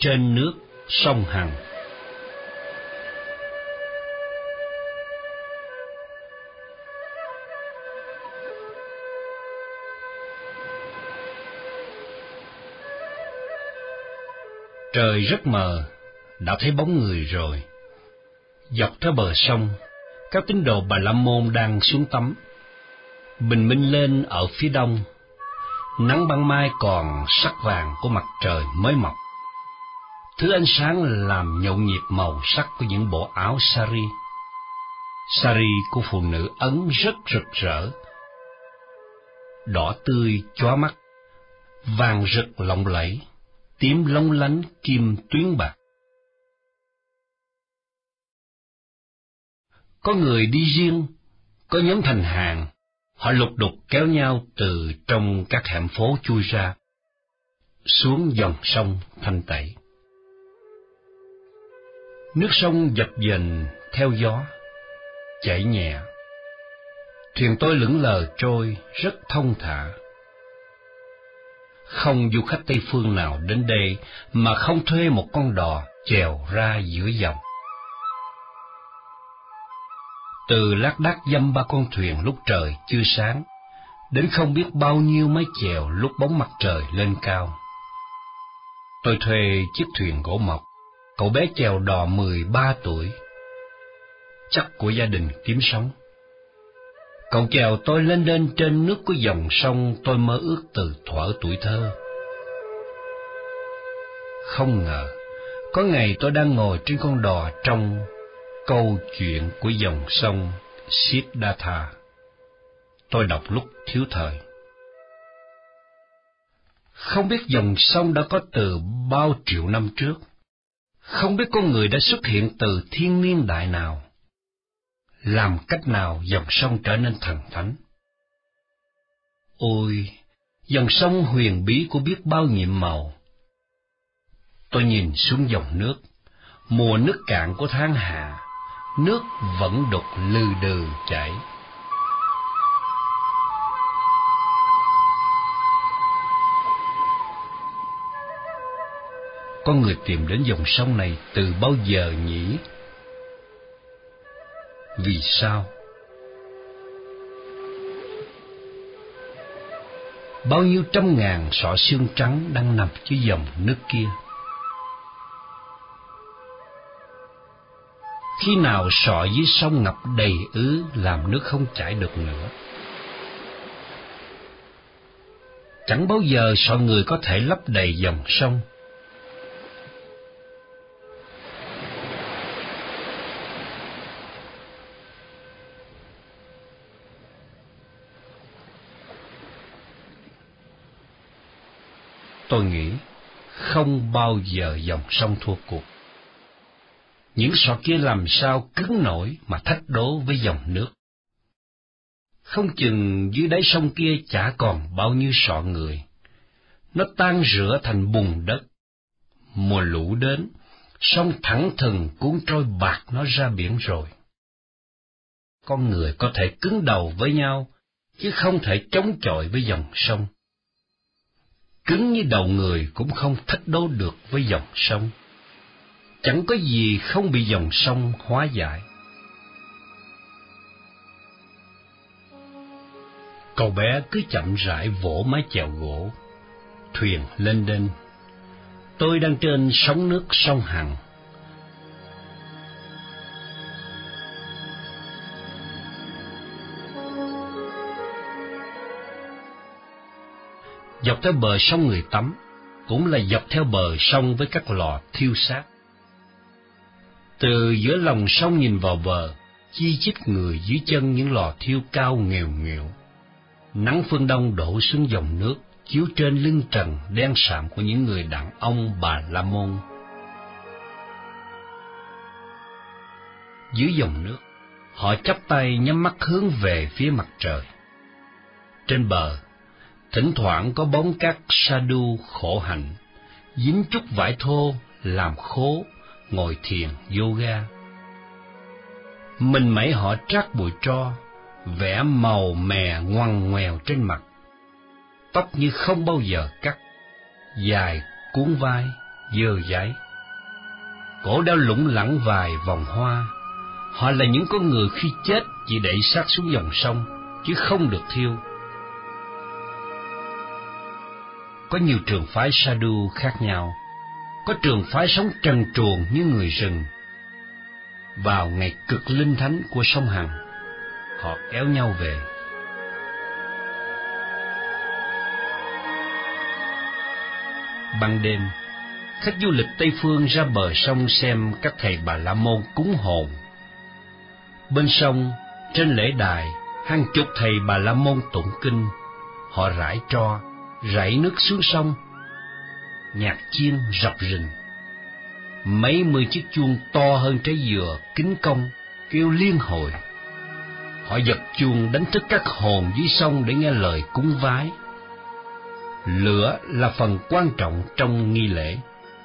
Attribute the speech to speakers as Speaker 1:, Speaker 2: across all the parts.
Speaker 1: trên nước sông Hằng. Trời rất mờ, đã thấy bóng người rồi. Dọc theo bờ sông, các tín đồ Bà La Môn đang xuống tắm. Bình minh lên ở phía đông, nắng ban mai còn sắc vàng của mặt trời mới mọc. Thứ ánh sáng làm nhộn nhịp màu sắc của những bộ áo sari. Sari của phụ nữ Ấn rất rực rỡ, đỏ tươi chói mắt, vàng rực lộng lẫy, tím lóng lánh kim tuyến bạc. Có người đi riêng, có nhóm thành hàng, họ lục đục kéo nhau từ trong các hẻm phố chui ra, xuống dòng sông thanh tẩy. Nước sông dập dềnh theo gió, chảy nhẹ. Thuyền tôi lững lờ trôi rất thông thả. Không du khách Tây phương nào đến đây mà không thuê một con đò chèo ra giữa dòng. Từ lác đác dăm ba con thuyền lúc trời chưa sáng, đến không biết bao nhiêu mái chèo lúc bóng mặt trời lên cao. Tôi thuê chiếc thuyền gỗ mộc, cậu bé chèo đò 13 tuổi, chắc của gia đình kiếm sống. Cậu chèo tôi lên đên trên nước của dòng sông tôi mơ ước từ thuở tuổi thơ. Không ngờ, có ngày tôi đang ngồi trên con đò trong câu chuyện của dòng sông Siddhartha. Tôi đọc lúc thiếu thời. Không biết dòng sông đã có từ bao triệu năm trước. Không biết con người đã xuất hiện từ thiên niên đại nào. Làm cách nào dòng sông trở nên thần thánh? Ôi, dòng sông huyền bí của biết bao nhiệm màu. Tôi nhìn xuống dòng nước, mùa nước cạn của tháng hạ, nước vẫn đục lừ đừ chảy. Con người tìm đến dòng sông này từ bao giờ nhỉ? Vì sao? Bao nhiêu trăm ngàn sọ xương trắng đang nằm dưới dòng nước kia. Khi nào sọ dưới sông ngập đầy ứ làm nước không chảy được nữa. Chẳng bao giờ sọ người có thể lấp đầy dòng sông. Tôi nghĩ không bao giờ dòng sông thua cuộc. Những sọ kia làm sao cứng nổi mà thách đố với dòng nước. Không chừng dưới đáy sông kia chả còn bao nhiêu sọ người. Nó tan rửa thành bùn đất. Mùa lũ đến, sông thẳng thừng cuốn trôi bạt nó ra biển rồi. Con người có thể cứng đầu với nhau, chứ không thể chống chọi với dòng sông. Cứng như đầu người cũng không thách đố được với dòng sông. Chẳng có gì không bị dòng sông hóa giải. Cậu bé cứ chậm rãi vỗ mái chèo gỗ. Thuyền lên đên. Tôi đang trên sóng nước sông Hằng. Dọc theo bờ sông người tắm, cũng là dọc theo bờ sông với các lò thiêu xác. Từ giữa lòng sông nhìn vào bờ, chi chít người dưới chân những lò thiêu cao nghèo nghèo. Nắng phương đông đổ xuống dòng nước, chiếu trên lưng trần đen sạm của những người đàn ông Bà La Môn. Dưới dòng nước, họ chắp tay nhắm mắt hướng về phía mặt trời. Trên bờ, thỉnh thoảng có bóng các sadhu khổ hạnh, dính chút vải thô làm khố, ngồi thiền yoga. Mình mẩy họ trát bụi tro, vẽ màu mè ngoằn ngoèo trên mặt. Tóc như không bao giờ cắt, dài cuốn vai, dơ dáy. Cổ đã lủng lẳng vài vòng hoa. Họ là những con người khi chết chỉ đẩy xác xuống dòng sông, chứ không được thiêu. Có nhiều trường phái Sadhu khác nhau. Có trường phái sống trần truồng như người rừng. Vào ngày cực linh thánh của sông Hằng, họ kéo nhau về. Ban đêm, khách du lịch Tây Phương ra bờ sông xem các thầy Bà La Môn cúng hồn. Bên sông, trên lễ đài, hàng chục thầy Bà La Môn tụng kinh. Họ rải tro, rảy nước xuống sông. Nhạc chiên rập rình. Mấy mươi chiếc chuông to hơn trái dừa kính công kêu liên hồi. Họ giật chuông đánh thức các hồn dưới sông để nghe lời cúng vái. Lửa là phần quan trọng trong nghi lễ.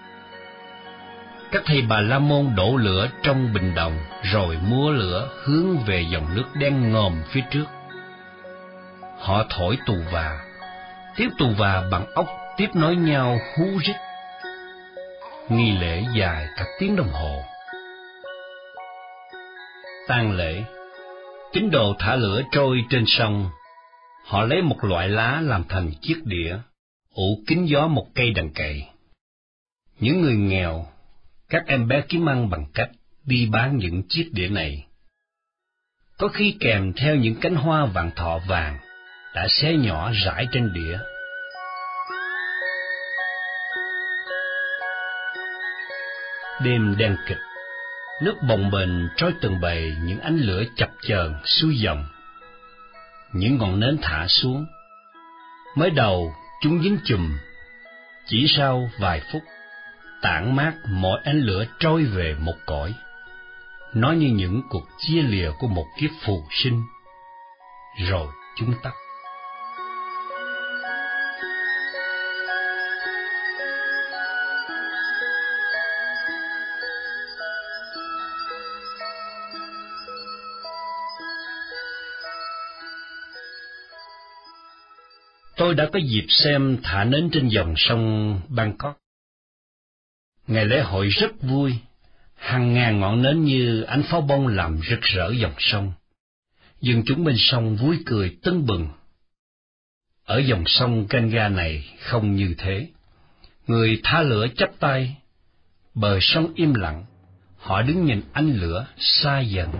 Speaker 1: Các thầy Bà La Môn đổ lửa trong bình đồng, rồi múa lửa hướng về dòng nước đen ngòm phía trước. Họ thổi tù và, tiếng tù và bằng ốc tiếp nối nhau hú rít. Nghi lễ dài cả tiếng đồng hồ. Tang lễ, tín đồ thả lửa trôi trên sông. Họ lấy một loại lá làm thành chiếc đĩa, ủ kín gió một cây đằng cày. Những người nghèo, các em bé kiếm ăn bằng cách đi bán những chiếc đĩa này. Có khi kèm theo những cánh hoa vạn thọ vàng đã xé nhỏ rải trên đĩa. Đêm đen kịch, nước bồng bềnh trôi từng bầy những ánh lửa chập chờn xuôi dòng. Những ngọn nến thả xuống. Mới đầu chúng dính chùm, chỉ sau vài phút, tản mát mọi ánh lửa trôi về một cõi. Nó như những cuộc chia lìa của một kiếp phù sinh. Rồi chúng tắt. Tôi đã có dịp xem thả nến trên dòng sông Bangkok. Ngày lễ hội rất vui, hàng ngàn ngọn nến như ánh pháo bông làm rực rỡ dòng sông. Dân chúng bên sông vui cười tưng bừng. Ở dòng sông Ganga này không như thế. Người thả lửa chắp tay, bờ sông im lặng, họ đứng nhìn ánh lửa xa dần.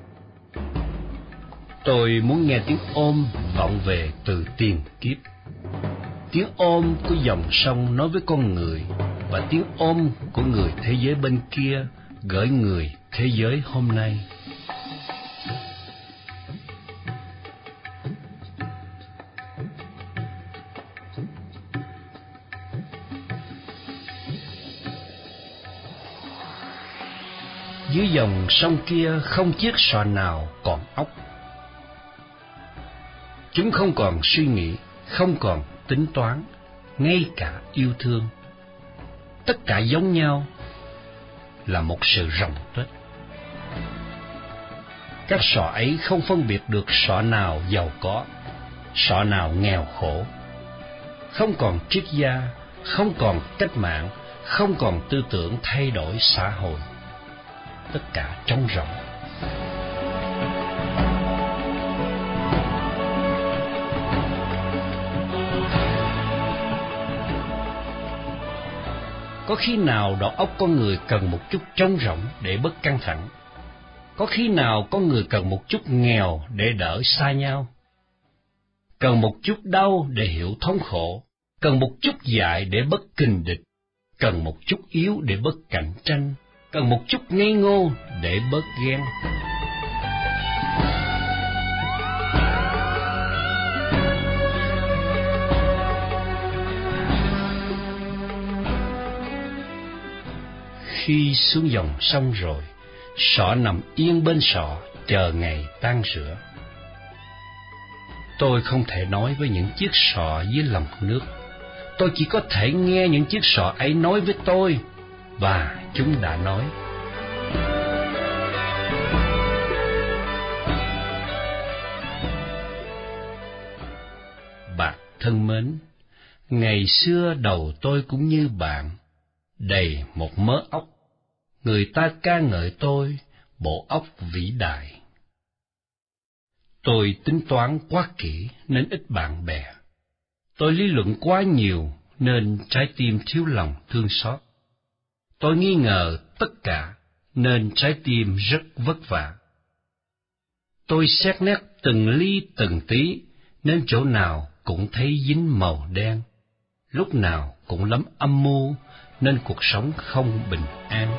Speaker 1: Tôi muốn nghe tiếng ôm vọng về từ tiền kiếp. Tiếng ôm của dòng sông nói với con người, và tiếng ôm của người thế giới bên kia gửi người thế giới hôm nay. Dưới dòng sông kia không chiếc sọ nào còn ốc. Chúng không còn suy nghĩ, không còn tính toán, ngay cả yêu thương. Tất cả giống nhau là một sự rồng tuếch. Các sọ ấy không phân biệt được sọ nào giàu có, sọ nào nghèo khổ. Không còn triết gia, không còn cách mạng, không còn tư tưởng thay đổi xã hội. Tất cả trống rỗng. Có khi nào đầu óc con người cần một chút trống rỗng để bớt căng thẳng? Có khi nào con người cần một chút nghèo để đỡ xa nhau? Cần một chút đau để hiểu thống khổ, cần một chút dại để bớt kình địch, cần một chút yếu để bớt cạnh tranh, cần một chút ngây ngô để bớt ghen. Khi xuống dòng sông rồi, sọ nằm yên bên sọ, chờ ngày tan rã. Tôi không thể nói với những chiếc sọ dưới lòng nước. Tôi chỉ có thể nghe những chiếc sọ ấy nói với tôi, và chúng đã nói. Bạn thân mến, ngày xưa đầu tôi cũng như bạn, đầy một mớ óc, người ta ca ngợi tôi, bộ óc vĩ đại. Tôi tính toán quá kỹ nên ít bạn bè. Tôi lý luận quá nhiều nên trái tim thiếu lòng thương xót. Tôi nghi ngờ tất cả nên trái tim rất vất vả. Tôi xét nét từng ly từng tí nên chỗ nào cũng thấy dính màu đen, lúc nào cũng lắm âm mưu nên cuộc sống không bình an.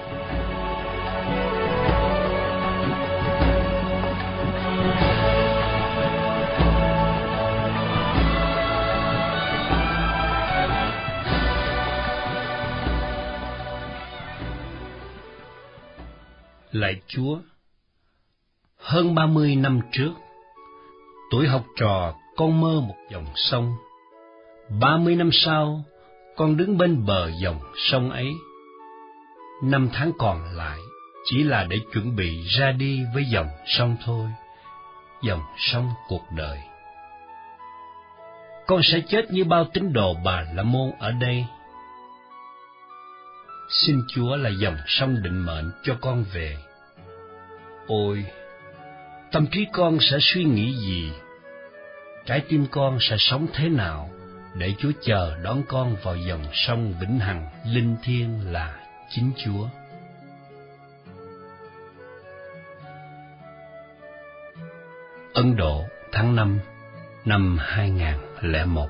Speaker 1: Lạy Chúa, hơn 30 năm trước, tuổi học trò con mơ một dòng sông. 30 năm sau, con đứng bên bờ dòng sông ấy. 5 tháng còn lại chỉ là để chuẩn bị ra đi với dòng sông thôi, dòng sông cuộc đời. Con sẽ chết như bao tín đồ Bà La Môn ở đây. Xin Chúa là dòng sông định mệnh cho con về. Ôi, tâm trí con sẽ suy nghĩ gì? Trái tim con sẽ sống thế nào để Chúa chờ đón con vào dòng sông vĩnh hằng linh thiêng là chính Chúa? Ấn Độ, tháng 5 năm 2001.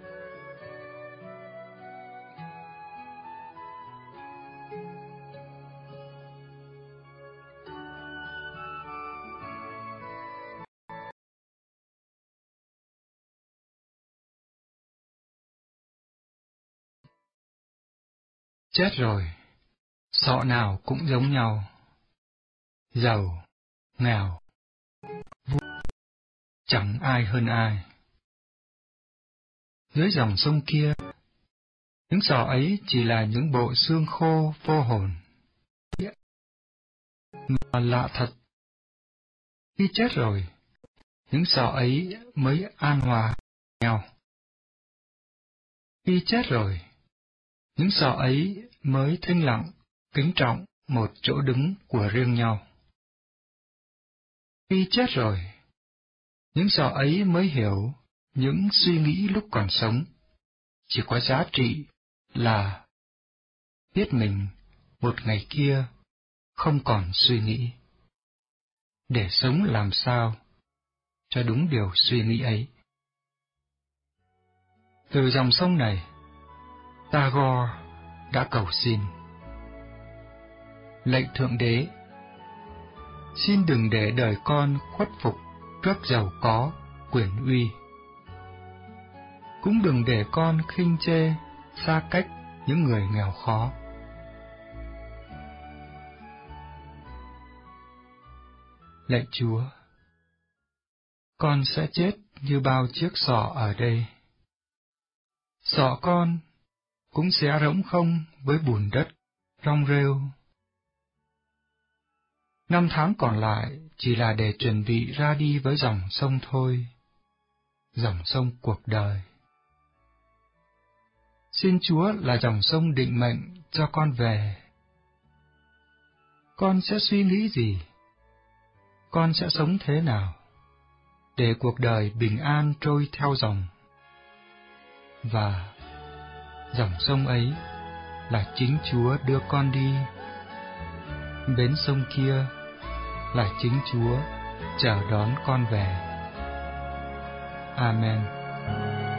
Speaker 2: Chết rồi, sọ nào cũng giống nhau. Giàu, nghèo, vui, chẳng ai hơn ai. Dưới dòng sông kia, những sọ ấy chỉ là những bộ xương khô vô hồn. Mà lạ thật, khi chết rồi, những sọ ấy mới an hòa nhau. Khi chết rồi, những sọ ấy mới thinh lặng, kính trọng một chỗ đứng của riêng nhau. Khi chết rồi, những sọ ấy mới hiểu những suy nghĩ lúc còn sống chỉ có giá trị là biết mình một ngày kia không còn suy nghĩ, để sống làm sao cho đúng điều suy nghĩ ấy. Từ dòng sông này, Tagore đã cầu xin: lạy Thượng Đế, xin đừng để đời con khuất phục trước giàu có, quyền uy. Cũng đừng để con khinh chê, xa cách những người nghèo khó. Lạy Chúa, con sẽ chết như bao chiếc sọ ở đây. Sọ con cũng sẽ rỗng không với bùn đất, rong rêu. 5 tháng còn lại chỉ là để chuẩn bị ra đi với dòng sông thôi, dòng sông cuộc đời. Xin Chúa là dòng sông định mệnh cho con về. Con sẽ suy nghĩ gì? Con sẽ sống thế nào? Để cuộc đời bình an trôi theo dòng. Và dòng sông ấy là chính Chúa đưa con đi. Bến sông kia là chính Chúa chờ đón con về. Amen.